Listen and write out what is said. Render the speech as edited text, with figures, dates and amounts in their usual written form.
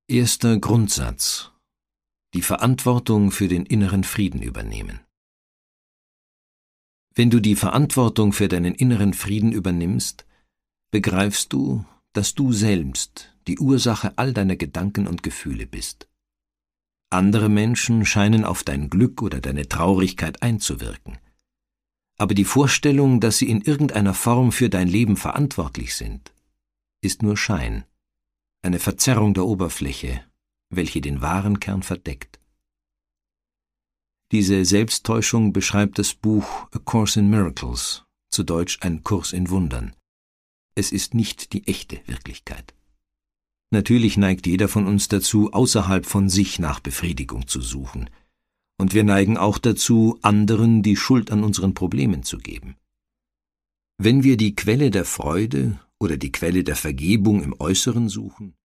Erster Grundsatz: Die Verantwortung für den inneren Frieden übernehmen. Wenn du die Verantwortung für deinen inneren Frieden übernimmst, begreifst du, dass du selbst die Ursache all deiner Gedanken und Gefühle bist. Andere Menschen scheinen auf dein Glück oder deine Traurigkeit einzuwirken. Aber die Vorstellung, dass sie in irgendeiner Form für dein Leben verantwortlich sind, ist nur Schein, eine Verzerrung der Oberfläche, welche den wahren Kern verdeckt. Diese Selbsttäuschung beschreibt das Buch A Course in Miracles, zu Deutsch Ein Kurs in Wundern. Es ist nicht die echte Wirklichkeit. Natürlich neigt jeder von uns dazu, außerhalb von sich nach Befriedigung zu suchen. Und wir neigen auch dazu, anderen die Schuld an unseren Problemen zu geben. Wenn wir die Quelle der Freude oder die Quelle der Vergebung im Äußeren suchen,